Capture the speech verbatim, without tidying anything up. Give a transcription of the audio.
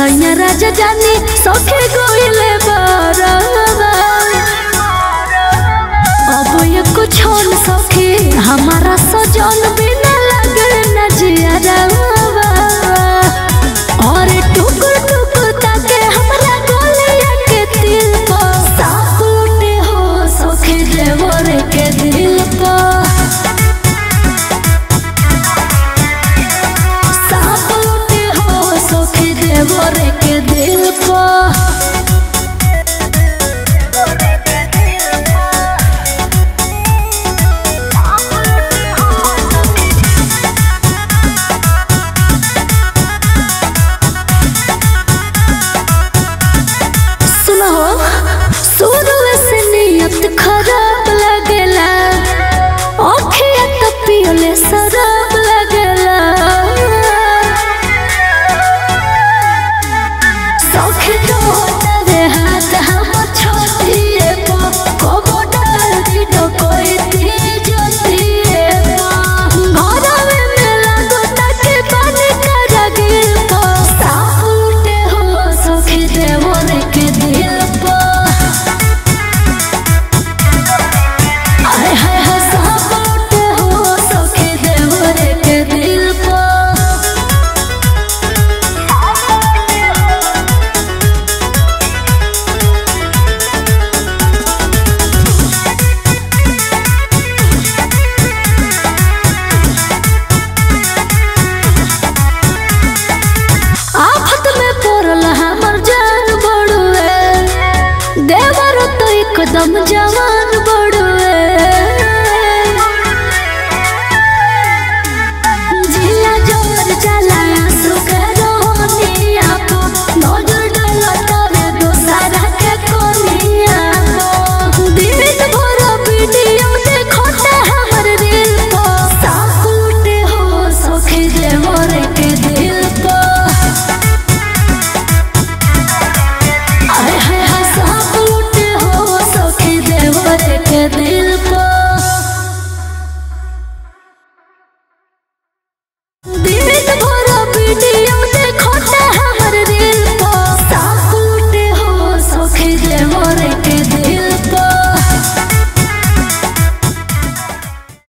सैया राजा जानी सखे गोइले बरवा अब ये कुछ न सखे हमारा सजन बिना लगे न जियारवा और टुकुर टुकुर ताके हमरा गोलिया के दिल पर साफ लूटे हो सखे देवर के दिल पर साफ लूटे हो सखे देवर के दिल पर खराब लगेला ओखिया तो पियले शराब लगेला सखे तो तेरे हाथ हम छोटिए पो को डाल दी तो कोई तेज दिए पो घर में मेला गोता के पानी कर गिर पो साफ लूटे हो सखे देवर के दिल पो देवर तो एकदम जवान